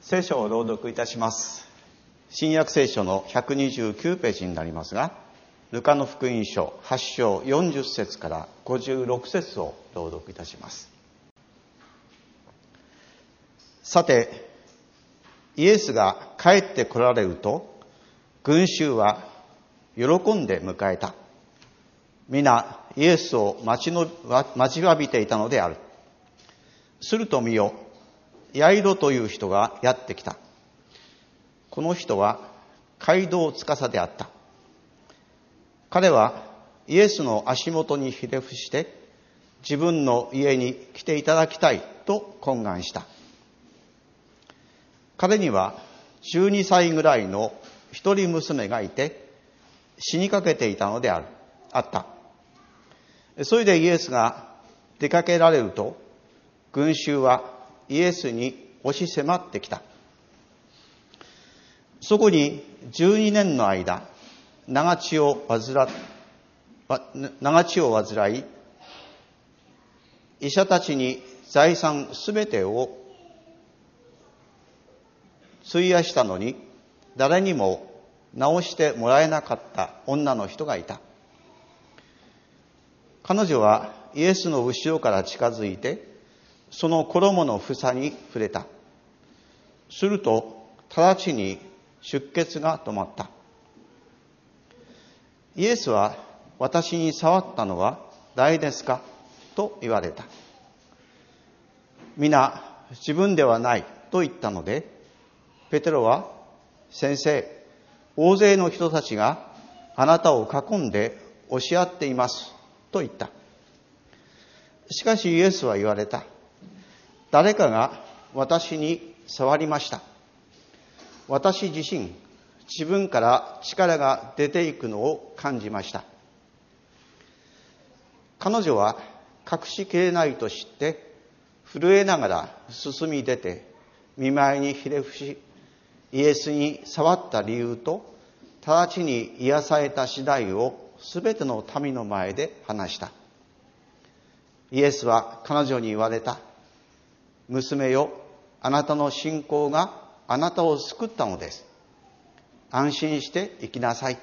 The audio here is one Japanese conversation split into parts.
聖書を朗読いたします。新約聖書の129ページになりますが、ルカの福音書8章40節から56節を朗読いたします。さて、イエスが帰って来られると、群衆は喜んで迎えた。皆イエスを待ちわびていたのである。すると見よ、ヤイロという人がやってきた。この人は街道司であった。彼はイエスの足元にひれ伏して、自分の家に来ていただきたいと懇願した。彼には12歳ぐらいの一人娘がいて、死にかけていたのであった。それでイエスが出かけられると、群衆はイエスに押し迫ってきた。そこに12年の間、長血を患い、医者たちに財産すべてを費やしたのに、誰にも治してもらえなかった女の人がいた。彼女はイエスの後ろから近づいて、その衣の房に触れた。すると、直ちに出血が止まった。イエスは、私に触ったのは誰ですかと言われた。皆、自分ではないと言ったので、ペテロは、先生、大勢の人たちがあなたを囲んで押し合っていますと言った。しかしイエスは言われた。誰かが私に触りました。私自身、自分から力が出ていくのを感じました。彼女は隠しきれないと知って、震えながら進み出て、見舞いにひれ伏し、イエスに触った理由と、直ちに癒された次第をすべての民の前で話した。イエスは彼女に言われた。娘よ、あなたの信仰があなたを救ったのです。安心して生きなさい。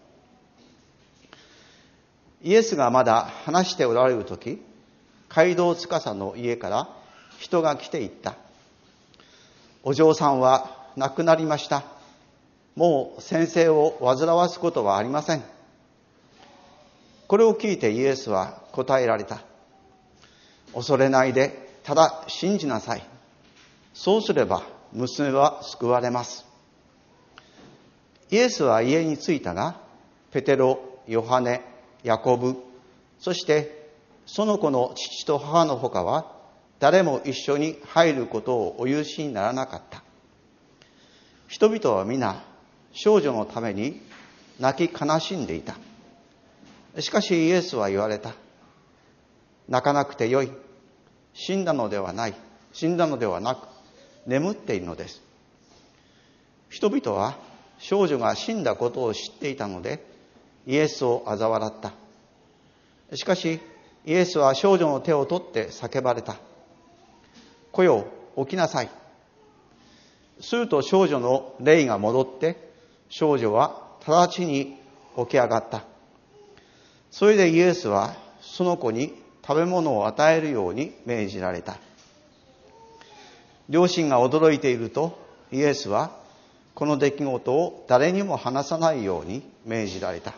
イエスがまだ話しておられるとき、街道司の家から人が来て言った。お嬢さんは亡くなりました。もう先生を煩わすことはありません。これを聞いてイエスは答えられた。恐れないで、ただ信じなさい。そうすれば娘は救われます。イエスは家に着いたが、ペテロ、ヨハネ、ヤコブ、そしてその子の父と母のほかは誰も一緒に入ることをお許しにならなかった。人々は皆少女のために泣き悲しんでいた。しかしイエスは言われた。泣かなくてよい。死んだのではなく眠っているのです。人々は少女が死んだことを知っていたのでイエスを嘲笑った。しかしイエスは少女の手を取って叫ばれた。子よ、起きなさい。すると少女の霊が戻って少女は直ちに起き上がった。それでイエスはその子に食べ物を与えるように命じられた。両親が驚いているとイエスはこの出来事を誰にも話さないように命じられた。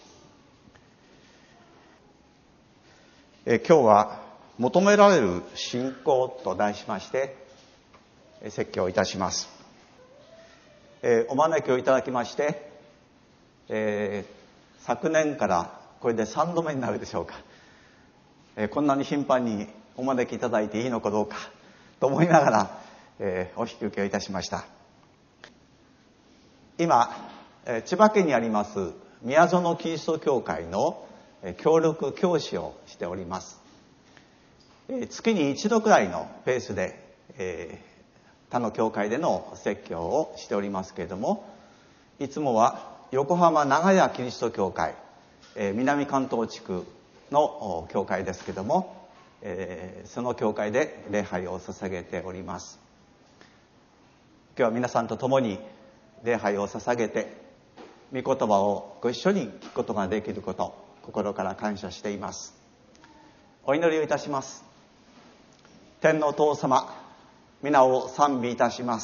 今日は求められる信仰と題しまして説教いたします。お招きをいただきまして、昨年からこれで3度目になるでしょうか。こんなに頻繁にお招きいただいていいのかどうかと思いながら、お引き受けをいたしました。今、千葉県にあります宮園キリスト教会の協力教師をしております。月に一度くらいのペースで、他の教会での説教をしておりますけれども、いつもは横浜長屋キリスト教会、南関東地区の教会ですけども、その教会で礼拝を捧げております。 日は皆さんと共に礼拝を捧げて、御言葉をご一緒に聞くことができること、心から感謝しています。お祈りをいたします。天のお父様、皆を賛美いたします。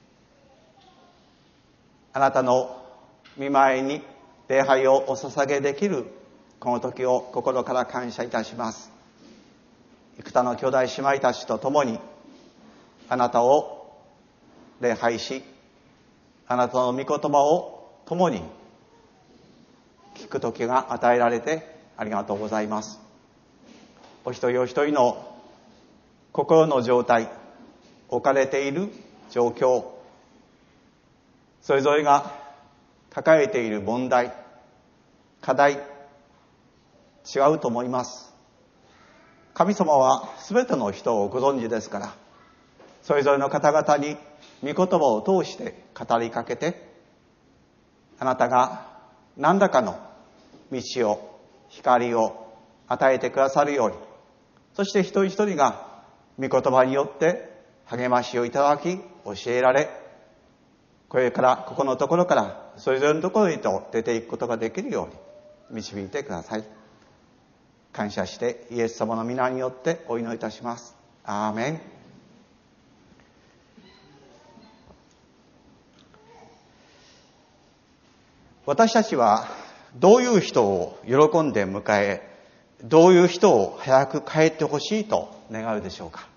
あなたの御前に礼拝をお捧げできるこの時を心から感謝いたします。幾多の兄弟姉妹たちと共にあなたを礼拝し、あなたの御言葉を共に聞く時が与えられてありがとうございます。お一人お一人の心の状態、置かれている状況、それぞれが抱えている問題、課題、違うと思います。神様はすべての人をご存知ですから、それぞれの方々に御言葉を通して語りかけて、あなたが何らかの道を、光を与えてくださるように、そして一人一人が御言葉によって励ましをいただき、教えられ、これからここのところからそれぞれのところへと出ていくことができるように導いてください。感謝してイエス様の皆によってお祈りいたします。アーメン。私たちはどういう人を喜んで迎え、どういう人を早く帰ってほしいと願うでしょうか。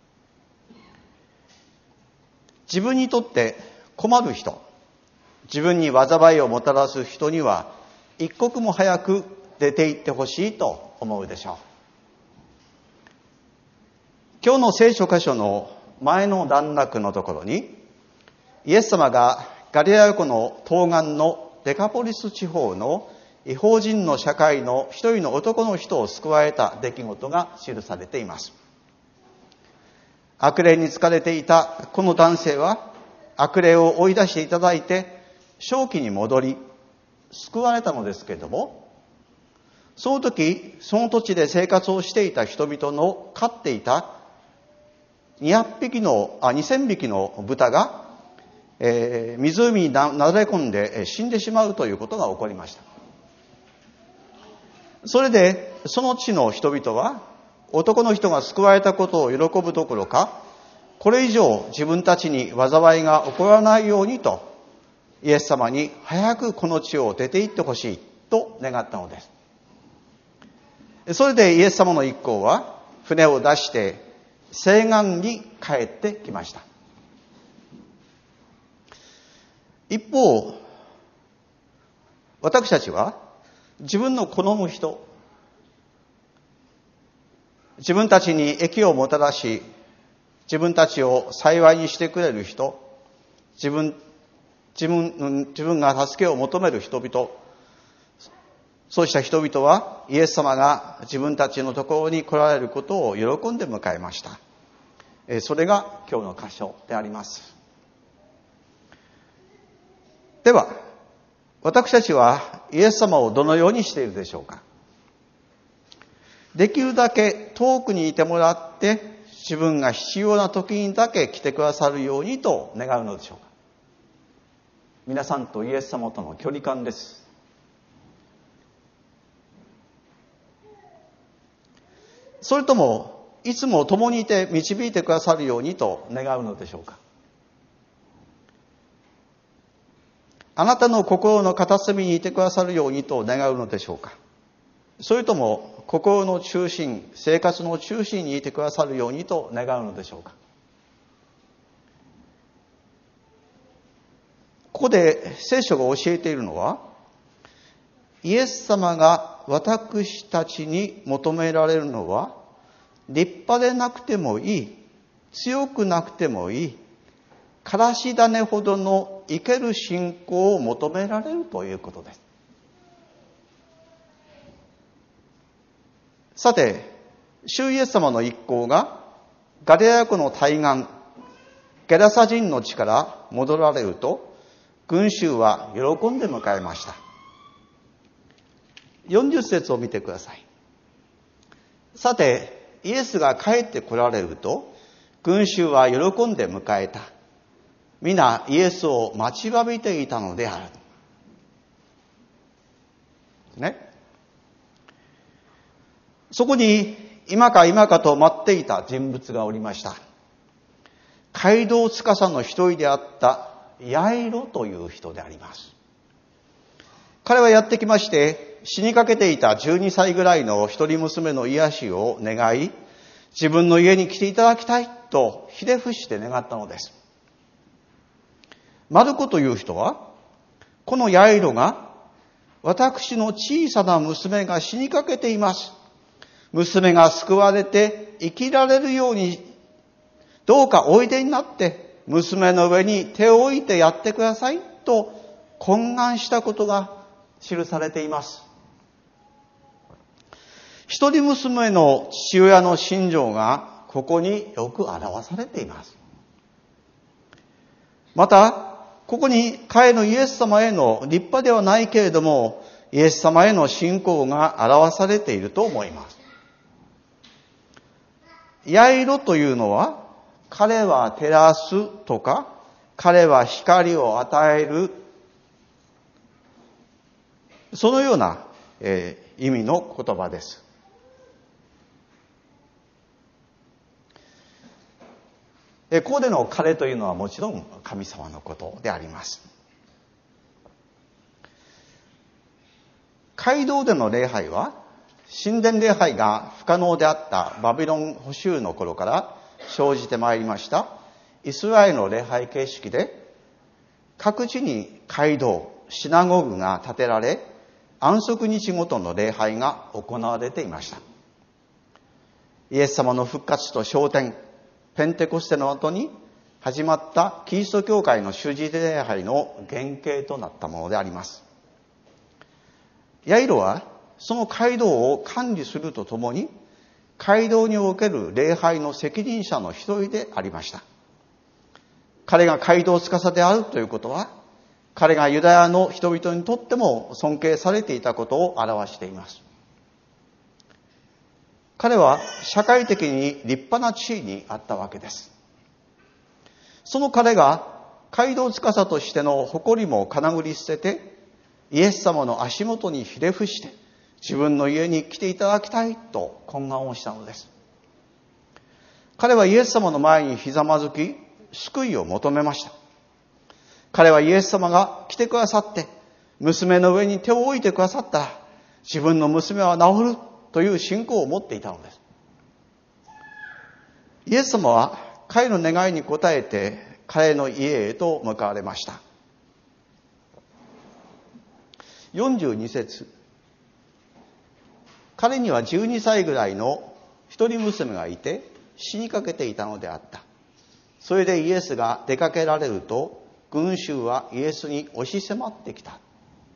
自分にとって困る人、自分に災いをもたらす人には一刻も早く出て行ってほしいと思うでしょう。今日の聖書箇所の前の段落のところに、イエス様がガリラヤ湖の東岸のデカポリス地方の異邦人の社会の一人の男の人を救われた出来事が記されています。悪霊に疲れていたこの男性は悪霊を追い出していただいて正気に戻り救われたのですけれども、その時その土地で生活をしていた人々の飼っていた2000匹の豚が、湖になだれ込んで死んでしまうということが起こりました。それでその地の人々は男の人が救われたことを喜ぶどころか、これ以上自分たちに災いが起こらないようにとイエス様に早くこの地を出て行ってほしいと願ったのです。それでイエス様の一行は船を出して西岸に帰ってきました。一方、私たちは自分の好む人、自分たちに益をもたらし、自分たちを幸いにしてくれる人、自分が助けを求める人々、そうした人々はイエス様が自分たちのところに来られることを喜んで迎えました。それが今日の箇所であります。では、私たちはイエス様をどのようにしているでしょうか。できるだけ遠くにいてもらって自分が必要な時にだけ来てくださるようにと願うのでしょうか。皆さんとイエス様との距離感です。それともいつも共にいて導いてくださるようにと願うのでしょうか。あなたの心の片隅にいてくださるようにと願うのでしょうか。それとも心の中心、生活の中心にいてくださるようにと願うのでしょうか。ここで聖書が教えているのは、イエス様が私たちに求められるのは、立派でなくてもいい、強くなくてもいい、からし種ほどの生ける信仰を求められるということです。さて、主イエス様の一行がガリラヤ湖の対岸、ゲラサ人の地から戻られると、群衆は喜んで迎えました。40節を見てください。さて、イエスが帰って来られると、群衆は喜んで迎えた。 皆イエスを待ちわびていたのである。ね。そこに今か今かと待っていた人物がおりました。街道司の一人であったヤイロという人であります。彼はやってきまして、死にかけていた12歳ぐらいの一人娘の癒しを願い、自分の家に来ていただきたいとひれ伏して願ったのです。マルコという人は、このヤイロが、私の小さな娘が死にかけています。娘が救われて生きられるように、どうかおいでになって、娘の上に手を置いてやってくださいと懇願したことが記されています。一人娘の父親の心情がここによく表されています。また、ここに彼のイエス様への立派ではないけれども、イエス様への信仰が表されていると思います。ヤイロというのは、彼は照らすとか、彼は光を与える、そのような、意味の言葉です。ここでの彼というのはもちろん神様のことであります。街道での礼拝は、神殿礼拝が不可能であったバビロン捕囚の頃から生じてまいりましたイスラエルの礼拝形式で、各地に街道、シナゴグが建てられ、安息日ごとの礼拝が行われていました。イエス様の復活と昇天、ペンテコステの後に始まったキリスト教会の主日礼拝の原型となったものであります。ヤイロはその街道を管理するとともに、街道における礼拝の責任者の一人でありました。彼が街道司であるということは、彼がユダヤの人々にとっても尊敬されていたことを表しています。彼は社会的に立派な地位にあったわけです。その彼が街道司としての誇りもかなぐり捨てて、イエス様の足元にひれ伏して自分の家に来ていただきたいと懇願をしたのです。彼はイエス様の前にひざまずき、救いを求めました。彼はイエス様が来てくださって、娘の上に手を置いてくださったら、自分の娘は治るという信仰を持っていたのです。イエス様は彼の願いに応えて、彼の家へと向かわれました。42節。彼には12歳ぐらいの一人娘がいて、死にかけていたのであった。それでイエスが出かけられると、群衆はイエスに押し迫ってきた。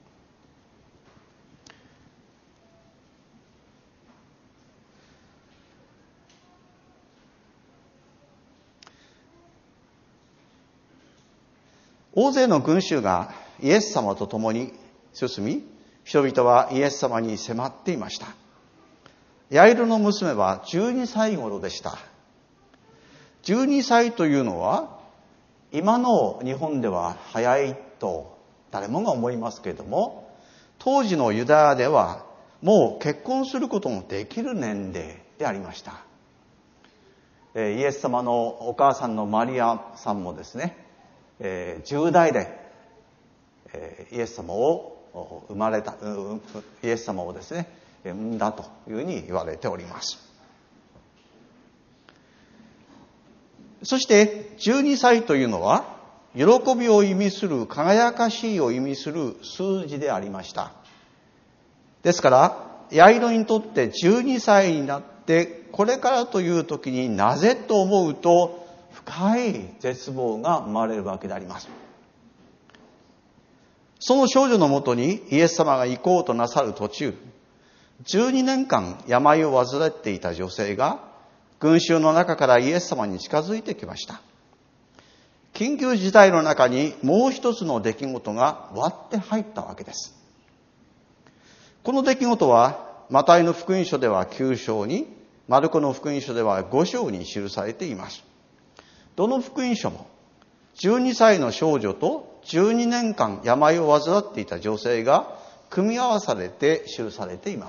大勢の群衆がイエス様と共に進み、人々はイエス様に迫っていました。ヤイロの娘は12歳頃でした。12歳というのは、今の日本では早いと誰もが思いますけれども、当時のユダヤではもう結婚することもできる年齢でありました。イエス様のお母さんのマリアさんもですね、10代でイエス様をイエス様をですね、産んだというふうに言われております。そして12歳というのは、喜びを意味する、輝かしいを意味する数字でありました。ですから、ヤイロにとって12歳になって、これからという時になぜと思うと、深い絶望が生まれるわけであります。その少女のもとにイエス様が行こうとなさる途中、12年間病を患っていた女性が、群衆の中からイエス様に近づいてきました。緊急事態の中にもう一つの出来事が割って入ったわけです。この出来事は、マタイの福音書では9章に、マルコの福音書では5章に記されています。どの福音書も、 12歳の少女と12年間病を患っていた女性が組み合わされて記されています。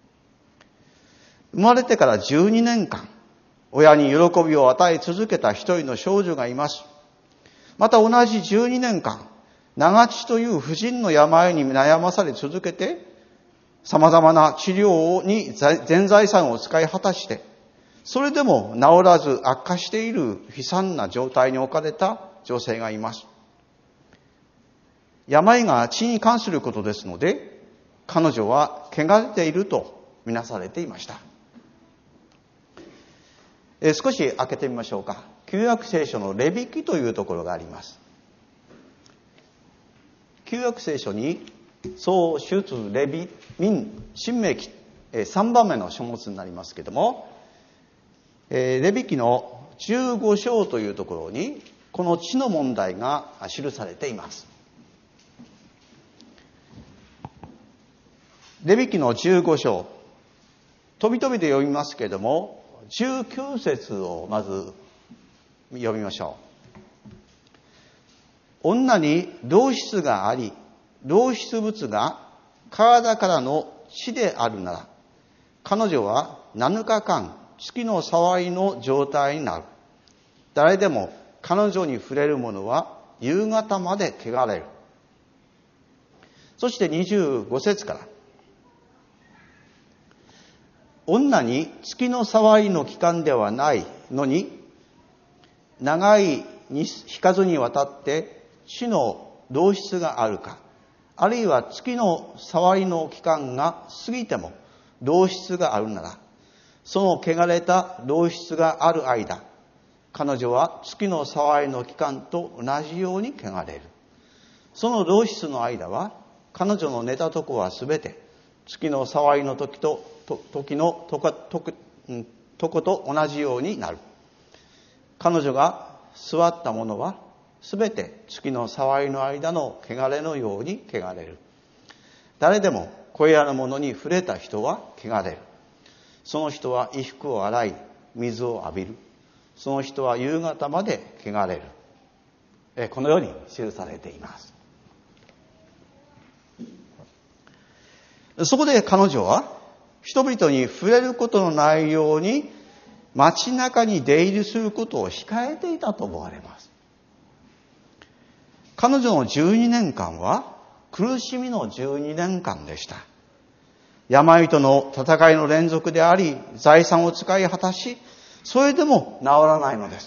生まれてから12年間、親に喜びを与え続けた一人の少女がいます。また同じ12年間、長血という不治の病に悩まされ続けて、様々な治療に全財産を使い果たして、それでも治らず悪化している悲惨な状態に置かれた女性がいます。病が血に関することですので、彼女は汚れているとみなされていました。少し開けてみましょうか。旧約聖書のレビ記というところがあります。旧約聖書に創出レビ民申命記3番目の書物になりますけれども、レビ記の15章というところにこの地の問題が記されています。レビ記の15章、飛び飛びで読みますけれども、19節をまず読みましょう。女に漏出があり、漏出物が体からの血であるなら、彼女は7日間月の触りの状態になる。誰でも彼女に触れる者は夕方まで汚れる。そして25節から、女に月の触りの期間ではないのに、長い日数にわたって血の漏出があるか、あるいは月の触りの期間が過ぎても漏出があるなら、その汚れた漏出がある間、彼女は月の触りの期間と同じように汚れる。その漏出の間は、彼女の寝たとこはすべて月の触りの時のとこと同じようになる。彼女が座ったものはすべて月の触りの間の汚れのように汚れる。誰でもこれらのものに触れた人は汚れる。その人は衣服を洗い、水を浴びる。その人は夕方まで汚れる。このように記されています。そこで彼女は人々に触れることのないように街中に出入りすることを控えていたと思われます。彼女の12年間は苦しみの12年間でした。病との戦いの連続であり、財産を使い果たし、それでも治らないのです。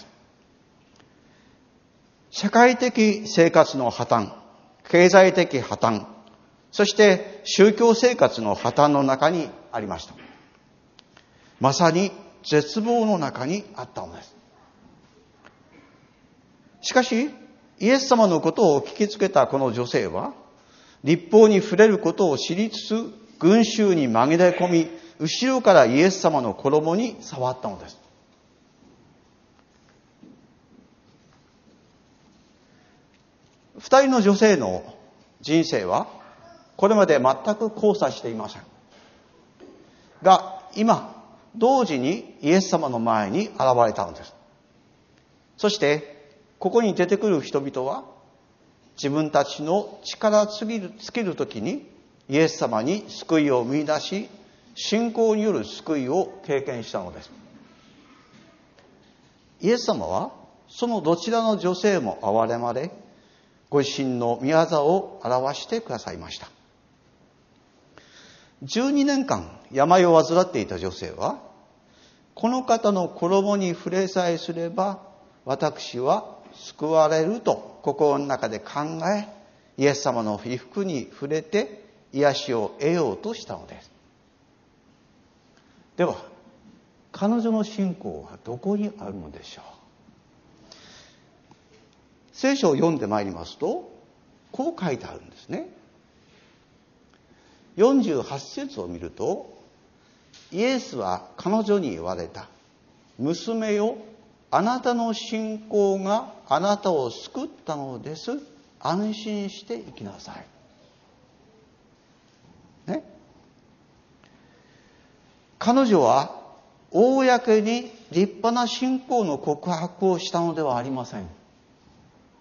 社会的生活の破綻、経済的破綻、そして宗教生活の破綻の中にありました。まさに絶望の中にあったのです。しかし、イエス様のことを聞きつけたこの女性は、律法に触れることを知りつつ、群衆に紛れ込み、後ろからイエス様の衣に触ったのです。二人の女性の人生は、これまで全く交差していません。が、今、同時にイエス様の前に現れたのです。そして、ここに出てくる人々は、自分たちの力尽きるときに、イエス様に救いを見出し、信仰による救いを経験したのです。イエス様は、そのどちらの女性も憐れまれ、ご自身の御業を表してくださいました。12年間病を患っていた女性は、この方の衣に触れさえすれば、私は救われると心の中で考え、イエス様の衣服に触れて癒しを得ようとしたのです。では、彼女の信仰はどこにあるのでしょう。聖書を読んでまいりますと、こう書いてあるんですね。48節を見ると、イエスは彼女に言われた。娘よ、あなたの信仰があなたを救ったのです。安心して生きなさい。ね。彼女は公に立派な信仰の告白をしたのではありません。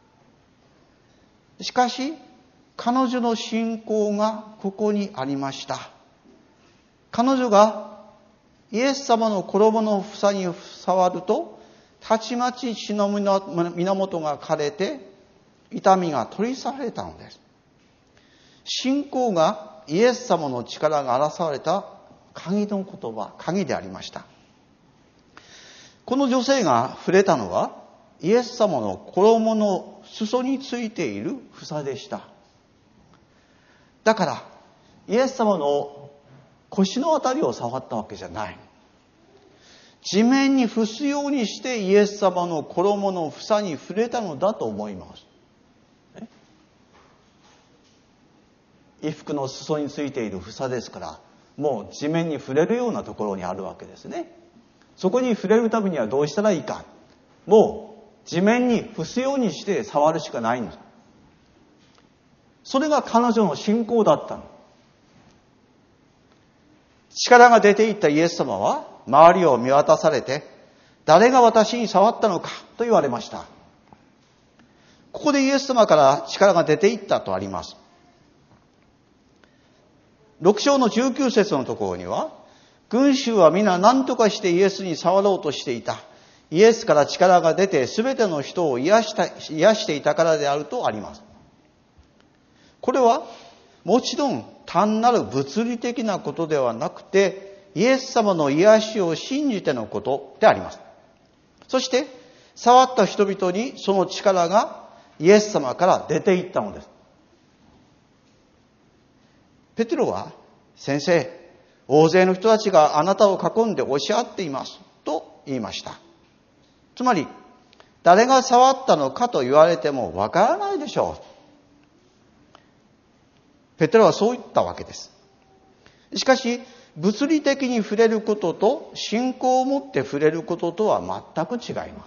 しかし、彼女の信仰がここにありました。彼女がイエス様の衣の房に触ると、たちまち血の源が枯れて、痛みが取り去られたのです。信仰がイエス様の力が表された鍵の言葉、鍵でありました。この女性が触れたのは、イエス様の衣の裾についている房でした。だから、イエス様の腰のあたりを触ったわけじゃない。地面に伏すようにしてイエス様の衣の房に触れたのだと思います。衣服の裾についている房ですから、もう地面に触れるようなところにあるわけですね。そこに触れるためにはどうしたらいいか。もう地面に伏すようにして触るしかないんです。それが彼女の信仰だったの。力が出ていったイエス様は周りを見渡されて、誰が私に触ったのかと言われました。ここでイエス様から力が出ていったとあります。6章の19節のところには、群衆は皆何とかしてイエスに触ろうとしていた。イエスから力が出て全ての人を癒していたからであるとあります。これはもちろん単なる物理的なことではなくて、イエス様の癒しを信じてのことであります。そして触った人々にその力がイエス様から出ていったのです。ペテロは、先生、大勢の人たちがあなたを囲んで押し合っていますと言いました。つまり、誰が触ったのかと言われてもわからないでしょう。ペテロはそう言ったわけです。しかし、物理的に触れることと信仰を持って触れることとは全く違います。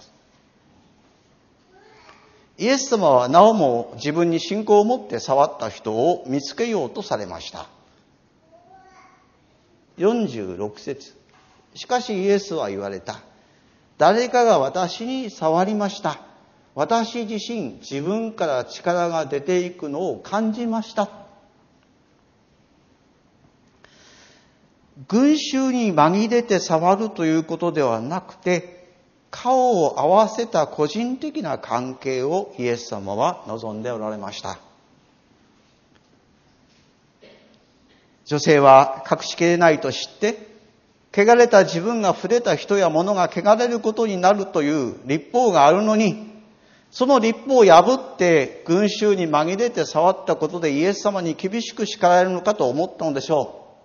イエス様はなおも自分に信仰を持って触った人を見つけようとされました。46節。しかしイエスは言われた。誰かが私に触りました。私自身自分から力が出ていくのを感じました。群衆に紛れて触るということではなくて、顔を合わせた個人的な関係をイエス様は望んでおられました。女性は隠しきれないと知って、汚れた自分が触れた人や物が汚れることになるという律法があるのに、その律法を破って群衆に紛れて触ったことでイエス様に厳しく叱られるのかと思ったのでしょう。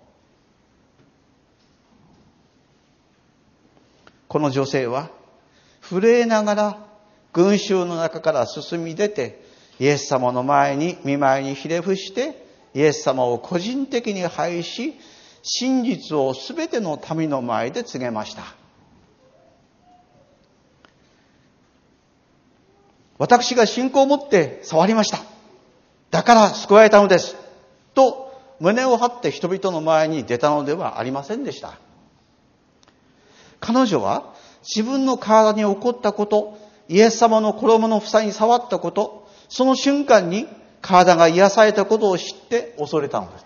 この女性は震えながら群衆の中から進み出て、イエス様の前に見舞いにひれ伏してイエス様を個人的に拝し、真実をすべての民の前で告げました。私が信仰を持って触りました。だから救われたのです。と胸を張って人々の前に出たのではありませんでした。彼女は自分の体に起こったこと、イエス様の衣の房に触ったこと、その瞬間に体が癒されたことを知って恐れたのです。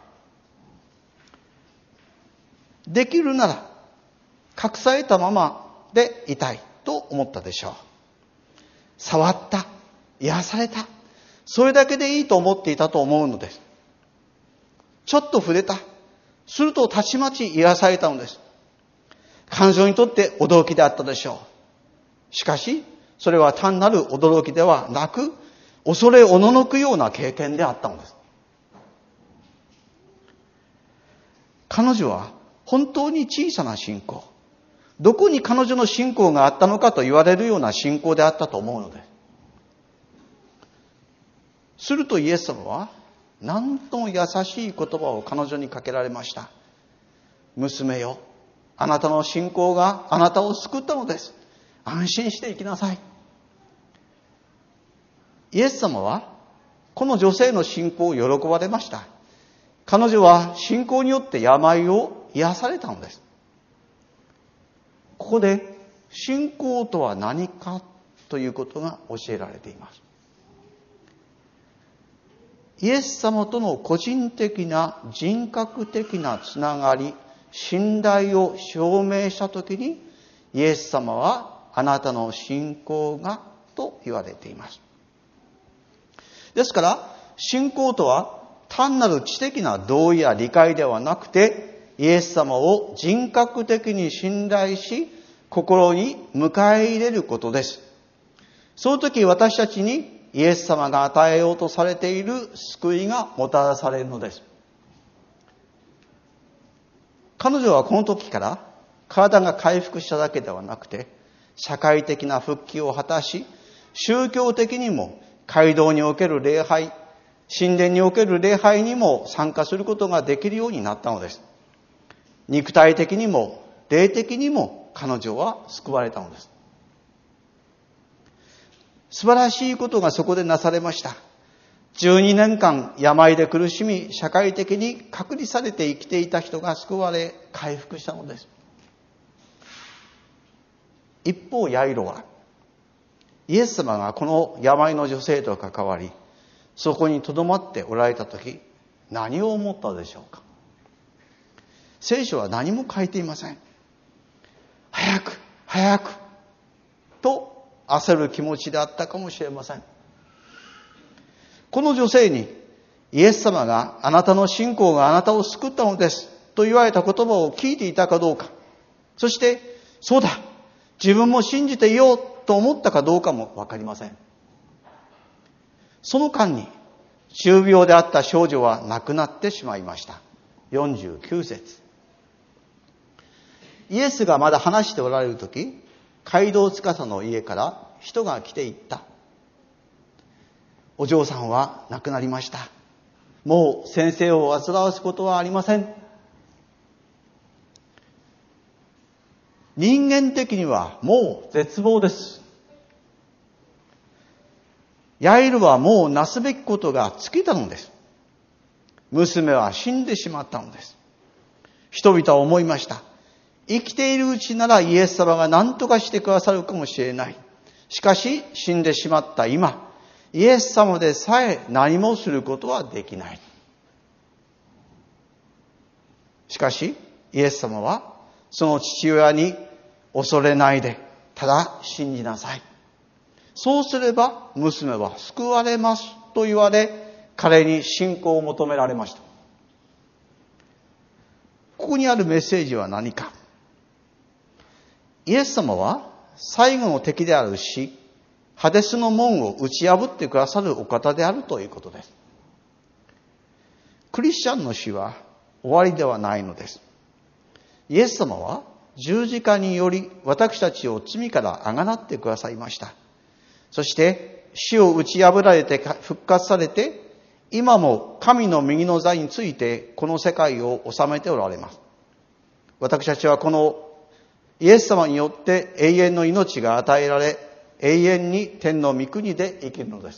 できるなら隠されたままでいたいと思ったでしょう。触った、癒された、それだけでいいと思っていたと思うのです。ちょっと触れた、するとたちまち癒されたのです。彼女にとって驚きであったでしょう。しかしそれは単なる驚きではなく、恐れおののくような経験であったのです。彼女は本当に小さな信仰、どこに彼女の信仰があったのかと言われるような信仰であったと思うのです。するとイエス様はなんとも優しい言葉を彼女にかけられました。娘よ、あなたの信仰があなたを救ったのです。安心して生きなさい。イエス様はこの女性の信仰を喜ばれました。彼女は信仰によって病を癒されたのです。ここで信仰とは何かということが教えられています。 イエス様との個人的な人格的なつながり、信頼を証明したときに、イエス様はあなたの信仰がと言われています。ですから、信仰とは単なる知的な同意や理解ではなくて、イエス様を人格的に信頼し、心に迎え入れることです。その時私たちにイエス様が与えようとされている救いがもたらされるのです。彼女はこの時から体が回復しただけではなくて、社会的な復帰を果たし、宗教的にも街道における礼拝、神殿における礼拝にも参加することができるようになったのです。肉体的にも霊的にも彼女は救われたのです。素晴らしいことがそこでなされました。12年間病で苦しみ、社会的に隔離されて生きていた人が救われ、回復したのです。一方、ヤイロは、イエス様がこの病の女性と関わり、そこに留まっておられたとき、何を思ったでしょうか。聖書は何も書いていません。早く、早く、と焦る気持ちであったかもしれません。この女性に、イエス様があなたの信仰があなたを救ったのですと言われた言葉を聞いていたかどうか、そして、そうだ、自分も信じていようと思ったかどうかもわかりません。その間に、重病であった少女は亡くなってしまいました。49節。イエスがまだ話しておられるとき、街道司の家から人が来ていった。お嬢さんは亡くなりました。もう先生を煩わすことはありません。人間的にはもう絶望です。ヤイロはもうなすべきことが尽きたのです。娘は死んでしまったのです。人々は思いました。生きているうちならイエス様が何とかしてくださるかもしれない。しかし死んでしまった今、イエス様でさえ何もすることはできない。しかしイエス様はその父親に恐れないで、ただ信じなさい。そうすれば娘は救われますと言われ、彼に信仰を求められました。ここにあるメッセージは何か。イエス様は最後の敵である死、ハデスの門を打ち破ってくださるお方であるということです。クリスチャンの死は終わりではないのです。イエス様は十字架により私たちを罪からあがなってくださいました。そして死を打ち破られて復活されて、今も神の右の座についてこの世界を治めておられます。私たちはこのイエス様によって永遠の命が与えられ、永遠に天の御国で生きるのです。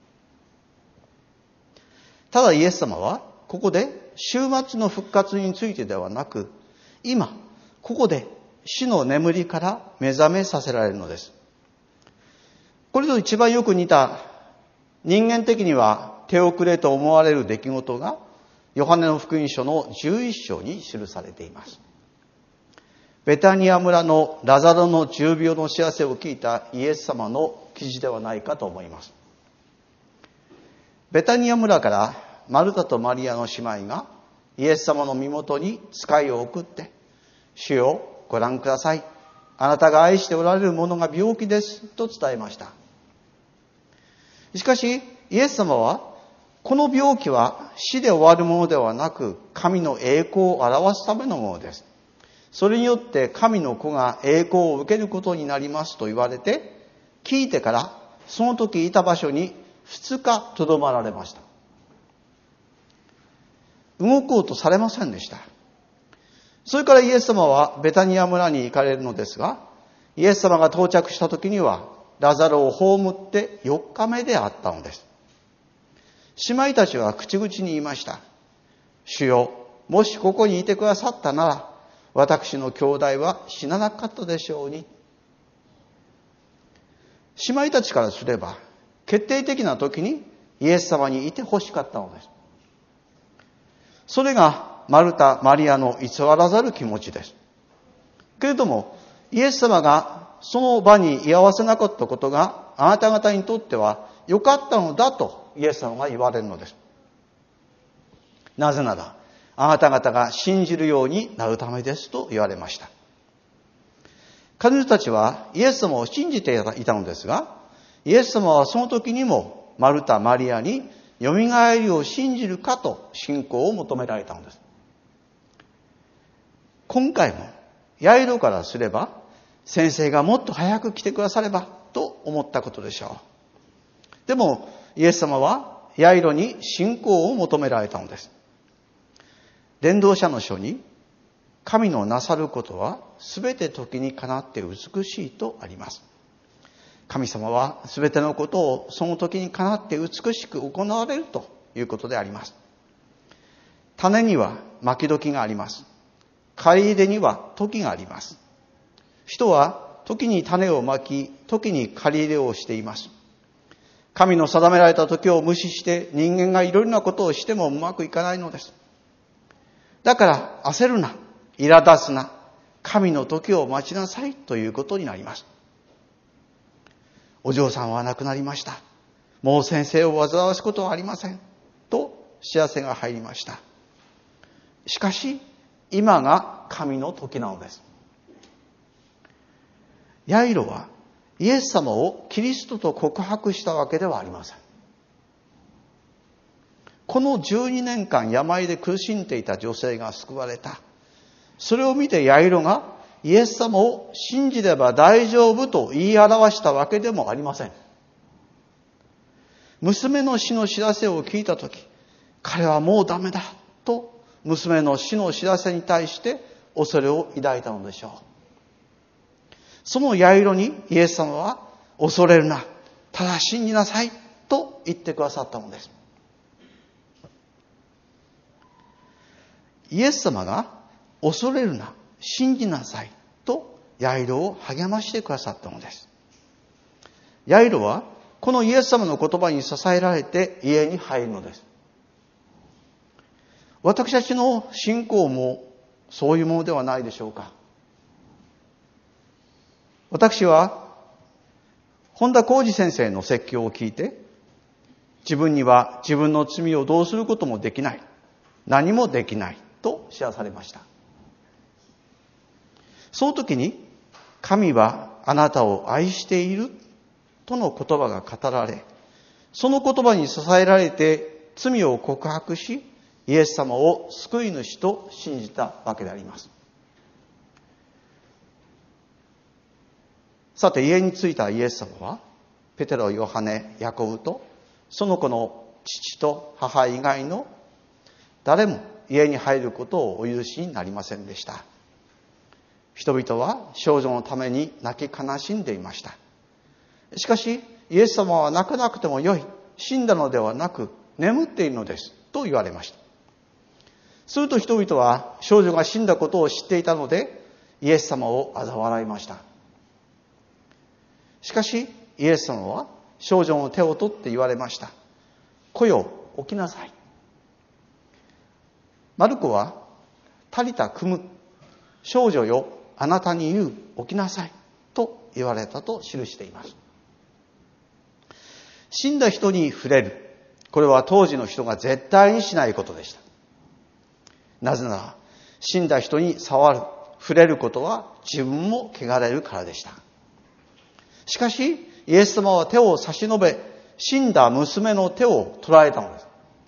ただイエス様はここで終末の復活についてではなく、今ここで死の眠りから目覚めさせられるのです。これと一番よく似た、人間的には手遅れと思われる出来事がヨハネの福音書の11章に記されています。ベタニア村のラザロの重病の知らせを聞いたイエス様の記事ではないかと思います。ベタニア村からマルタとマリアの姉妹がイエス様の身元に使いを送って、主よご覧ください。あなたが愛しておられる者が病気ですと伝えました。しかしイエス様はこの病気は死で終わるものではなく、神の栄光を表すためのものです。それによって神の子が栄光を受けることになりますと言われて、聞いてからその時いた場所に2日とどまられました。動こうとされませんでした。それからイエス様はベタニア村に行かれるのですが、イエス様が到着した時にはラザロを葬って4日目であったのです。姉妹たちは口々に言いました。主よ、もしここにいてくださったなら、私の兄弟は死ななかったでしょうに。姉妹たちからすれば、決定的な時にイエス様にいて欲しかったのです。それがマルタ・マリアの偽らざる気持ちです。けれども、イエス様がその場に居合わせなかったことがあなた方にとっては良かったのだとイエス様が言われるのです。なぜなら、あなた方が信じるようになるためですと言われました。彼女たちはイエス様を信じていたのですが、イエス様はその時にもマルタ・マリアによみがえりを信じるかと信仰を求められたのです。今回もヤイロからすれば、先生がもっと早く来てくださればと思ったことでしょう。でもイエス様はヤイロに信仰を求められたのです。伝道者の書に、神のなさることはすべて時にかなって美しいとあります。神様はすべてのことをその時にかなって美しく行われるということであります。種には巻き時があります。刈り入れには時があります。人は時に種をまき、時に刈り入れをしています。神の定められた時を無視して人間がいろいろなことをしてもうまくいかないのです。だから焦るな、苛立つな、神の時を待ちなさいということになります。お嬢さんは亡くなりました。もう先生を煩わすことはありません。と知らせが入りました。しかし、今が神の時なのです。ヤイロはイエス様をキリストと告白したわけではありません。この12年間病で苦しんでいた女性が救われた。それを見てヤイロがイエス様を信じれば大丈夫と言い表したわけでもありません。娘の死の知らせを聞いたとき、彼はもうダメだと娘の死の知らせに対して恐れを抱いたのでしょう。そのヤイロにイエス様は恐れるな、ただ信じなさいと言ってくださったのです。イエス様が恐れるな、信じなさいとヤイロを励ましてくださったのです。ヤイロはこのイエス様の言葉に支えられて家に入るのです。私たちの信仰もそういうものではないでしょうか。私は本田浩二先生の説教を聞いて、自分には自分の罪をどうすることもできない、何もできないと知らされました。その時に、神はあなたを愛しているとの言葉が語られ、その言葉に支えられて罪を告白し、イエス様を救い主と信じたわけであります。さて、家に着いたイエス様は、ペテロ、ヨハネ、ヤコブと、その子の父と母以外の誰も家に入ることをお許しになりませんでした。人々は少女のために泣き悲しんでいました。しかし、イエス様は泣かなくてもよい、死んだのではなく眠っているのですと言われました。すると人々は少女が死んだことを知っていたので、イエス様を嘲笑いました。しかしイエス様は少女の手を取って言われました。子よ、起きなさい。マルコはタリタクム、少女よ、あなたに言う、起きなさいと言われたと記しています。死んだ人に触れる、これは当時の人が絶対にしないことでした。なぜなら、死んだ人に触る、触れることは自分も汚れるからでした。しかし、イエス様は手を差し伸べ、死んだ娘の手を捉えたのです。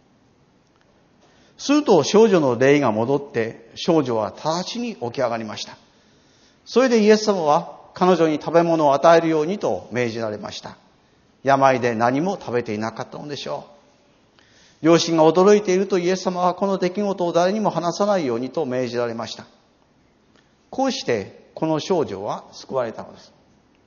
すると少女の霊が戻って、少女は直ちに起き上がりました。それでイエス様は彼女に食べ物を与えるようにと命じられました。病で何も食べていなかったのでしょう。両親が驚いているとイエス様はこの出来事を誰にも話さないようにと命じられました。こうしてこの少女は救われたのです。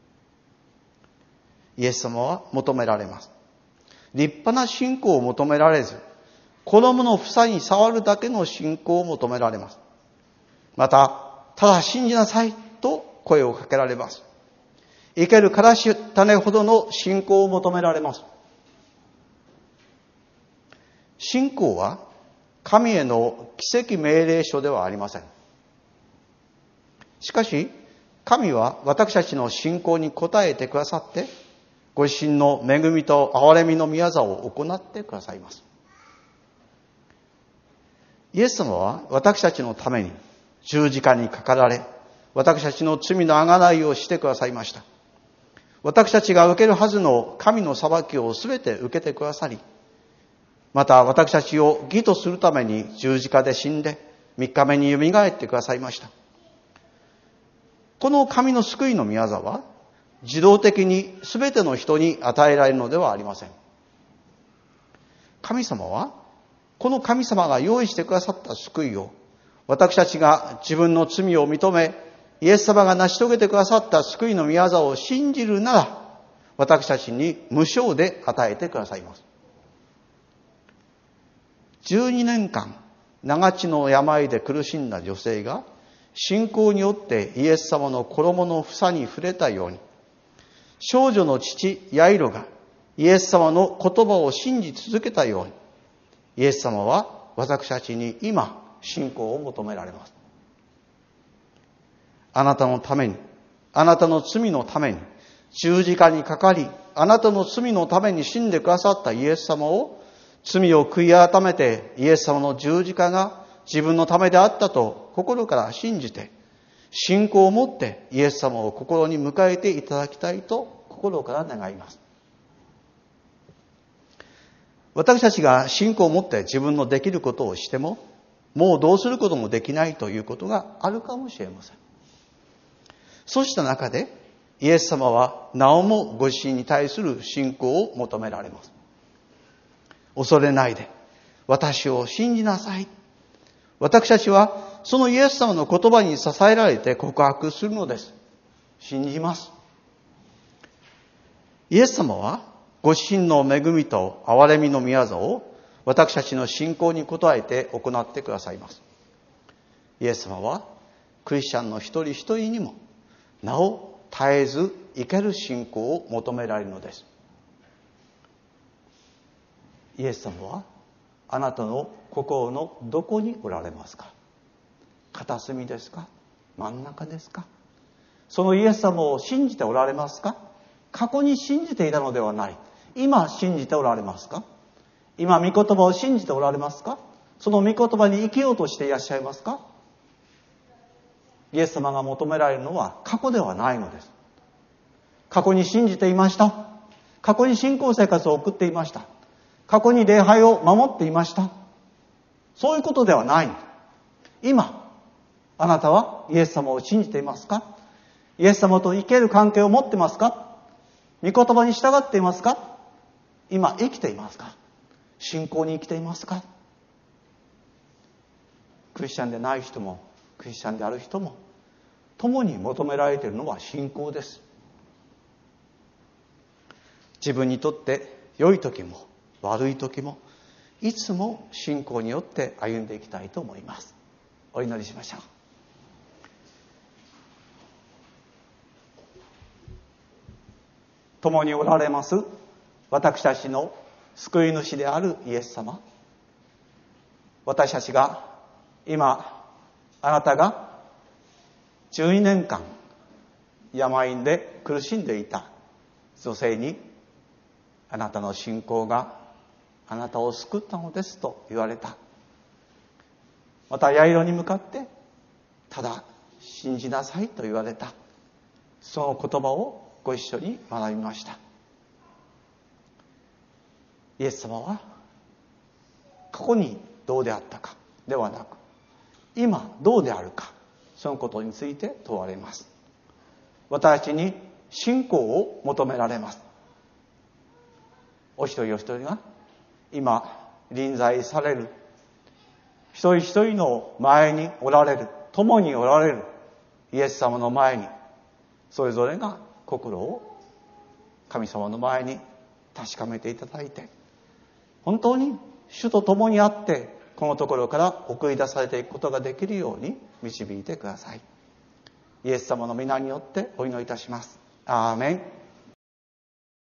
イエス様は求められます。立派な信仰を求められず、衣の房に触るだけの信仰を求められます。また、ただ信じなさいと声をかけられます。生けるからし種ほどの信仰を求められます。 信仰は神への奇跡命令書ではありません。しかし、神は私たちの信仰に応えてくださって、ご自身の恵みと憐れみの御業を行ってくださいます。イエス様は私たちのために十字架にかかられ、私たちの罪の贖いをしてくださいました。私たちが受けるはずの神の裁きをすべて受けてくださり、また私たちを義とするために十字架で死んで、3日目によみがえってくださいました。この神の救いの御業は、自動的にすべての人に与えられるのではありません。神様は、この神様が用意してくださった救いを、私たちが自分の罪を認め、イエス様が成し遂げてくださった救いの御業を信じるなら、私たちに無償で与えてくださいます。12年間、長血の病で苦しんだ女性が、信仰によってイエス様の衣の房に触れたように、少女の父ヤイロがイエス様の言葉を信じ続けたように、イエス様は私たちに今信仰を求められます。あなたのために、あなたの罪のために十字架にかかり、あなたの罪のために死んでくださったイエス様を、罪を悔い改めてイエス様の十字架が自分のためであったと心から信じて、信仰を持ってイエス様を心に迎えていただきたいと心から願います。私たちが信仰を持って自分のできることをしても、もうどうすることもできないということがあるかもしれません。そうした中で、イエス様はなおもご自身に対する信仰を求められます。恐れないで、私を信じなさい。私たちはそのイエス様の言葉に支えられて告白するのです。信じます。イエス様はご自身の恵みと憐れみの御業を私たちの信仰に応えて行ってくださいます。イエス様はクリスチャンの一人一人にもなお絶えず生ける信仰を求められるのです。イエス様はあなたの心のどこにおられますか？片隅ですか？真ん中ですか？そのイエス様を信じておられますか？過去に信じていたのではない。今信じておられますか？今御言葉を信じておられますか？その御言葉に生きようとしていらっしゃいますか？イエス様が求められるのは過去ではないのです。過去に信じていました。過去に信仰生活を送っていました。過去に礼拝を守っていました。そういうことではない。今、あなたはイエス様を信じていますか？イエス様と生ける関係を持ってますか？御言葉に従っていますか？今生きていますか？信仰に生きていますか？クリスチャンでない人もクリスチャンである人も共に求められているのは信仰です。自分にとって良い時も悪い時もいつも信仰によって歩んでいきたいと思います。お祈りしましょう。共におられます私たちの救い主であるイエス様、私たちが今あなたが12年間病で苦しんでいた女性に、あなたの信仰があなたを救ったのですと言われた。またヤイロに向かってただ信じなさいと言われた。その言葉をご一緒に学びました。イエス様は過去にどうであったかではなく、今どうであるか、そのことについて問われます。私たちに信仰を求められます。お一人お一人が今臨在される一人一人の前におられる、共におられるイエス様の前に、それぞれが心を神様の前に確かめていただいて、本当に主と共にあってこのところから送り出されていくことができるように導いてください。イエス様の皆によってお祈りいたします。アーメン。